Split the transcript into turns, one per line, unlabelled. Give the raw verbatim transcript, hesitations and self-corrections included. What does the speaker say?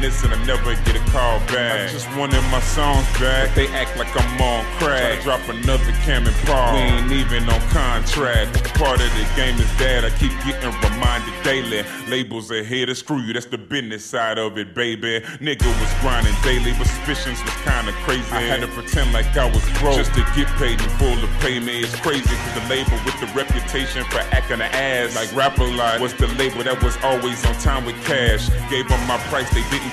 minutes and I never get a call back. I just wanted my songs back, but they act like I'm on crack. Try to drop another Cam and Paul, we ain't even on contract. Part of the game is that I keep getting reminded daily. Labels are here to screw you, that's the business side of it, baby. Nigga was grinding daily, but suspicions was kinda crazy. I had to pretend like I was broke just to get paid in full to pay me. It's crazy cause the label with the reputation for acting an ass like Rap A Lot was the label that was always on time with cash. Gave them my price, they didn't